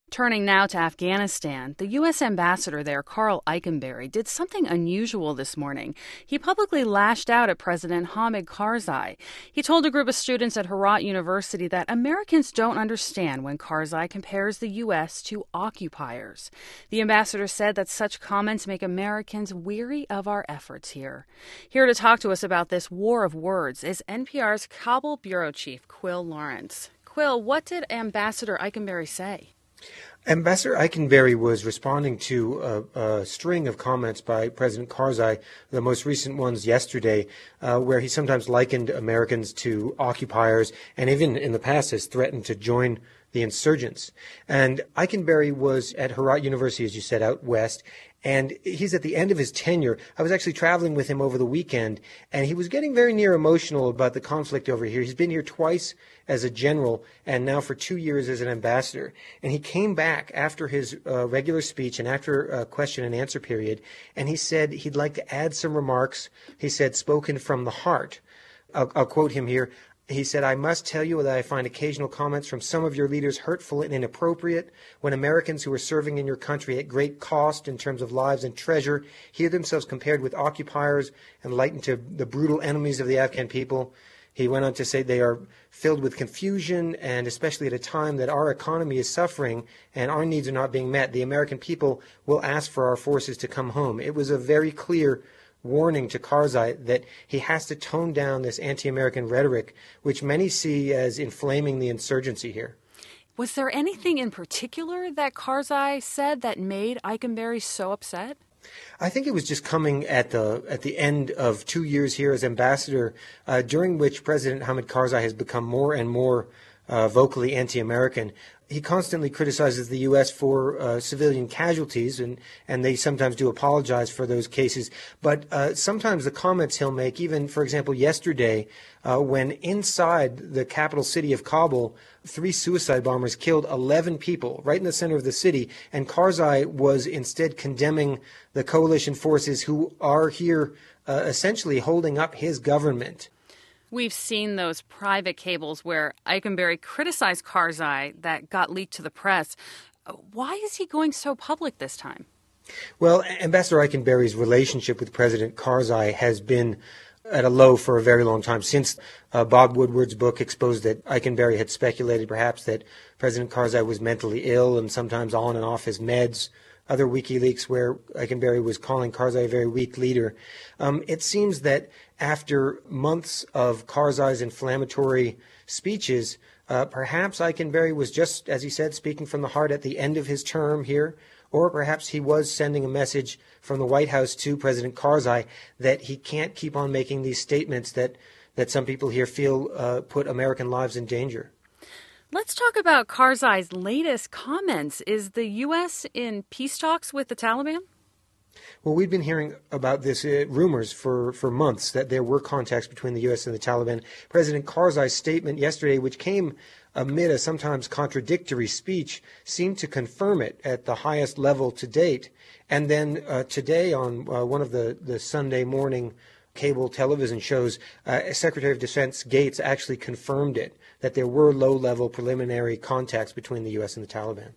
Turning now to Afghanistan, the U.S. ambassador there, Karl Eikenberry, did something unusual this morning. He publicly lashed out at President Hamid Karzai. He told a group of students at Herat University that Americans don't understand when Karzai compares the U.S. to occupiers. The ambassador said that such comments make Americans weary of our efforts here. Here to talk to us about this war of words is NPR's Kabul bureau chief, Quil Lawrence. Quil, what did Ambassador Eikenberry say? Ambassador Eikenberry was responding to a string of comments by President Karzai, the most recent ones yesterday, where he sometimes likened Americans to occupiers and even in the past has threatened to join the insurgents. And Eikenberry was at Herat University, as you said, out west, and he's at the end of his tenure. I was actually traveling with him over the weekend, and he was getting very near emotional about the conflict over here. He's been here twice as a general and now for 2 years as an ambassador. And he came back after his regular speech and after a question and answer period, and he said he'd like to add some remarks. He said, spoken from the heart. I'll quote him here. He said, "I must tell you that I find occasional comments from some of your leaders hurtful and inappropriate when Americans who are serving in your country at great cost in terms of lives and treasure hear themselves compared with occupiers and likened to the brutal enemies of the Afghan people." He went on to say they are filled with confusion, and especially at a time that our economy is suffering and our needs are not being met, the American people will ask for our forces to come home. It was a very clear warning to Karzai that he has to tone down this anti-American rhetoric, which many see as inflaming the insurgency here. Was there anything in particular that Karzai said that made Eikenberry so upset? I think it was just coming at the end of 2 years here as ambassador, during which President Hamid Karzai has become more and more vocally anti-American. He constantly criticizes the U.S. for civilian casualties, and they sometimes do apologize for those cases. But sometimes the comments he'll make, even, for example, yesterday, when inside the capital city of Kabul, 3 suicide bombers killed 11 people right in the center of the city, and Karzai was instead condemning the coalition forces who are here essentially holding up his government. We've seen those private cables where Eikenberry criticized Karzai that got leaked to the press. Why is he going so public this time? Well, Ambassador Eikenberry's relationship with President Karzai has been at a low for a very long time. Since Bob Woodward's book exposed that Eikenberry had speculated perhaps that President Karzai was mentally ill and sometimes on and off his meds, other WikiLeaks where Eikenberry was calling Karzai a very weak leader. It seems that after months of Karzai's inflammatory speeches, perhaps Eikenberry was just, as he said, speaking from the heart at the end of his term here, or perhaps he was sending a message from the White House to President Karzai that he can't keep on making these statements that some people here feel put American lives in danger. Let's talk about Karzai's latest comments. Is the U.S. in peace talks with the Taliban? Well, we've been hearing about this rumors for months that there were contacts between the U.S. and the Taliban. President Karzai's statement yesterday, which came amid a sometimes contradictory speech, seemed to confirm it at the highest level to date. And then today on one of the Sunday morning cable television shows, Secretary of Defense Gates actually confirmed it, that there were low-level preliminary contacts between the U.S. and the Taliban.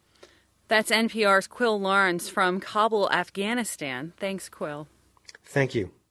That's NPR's Quil Lawrence from Kabul, Afghanistan. Thanks, Quil. Thank you.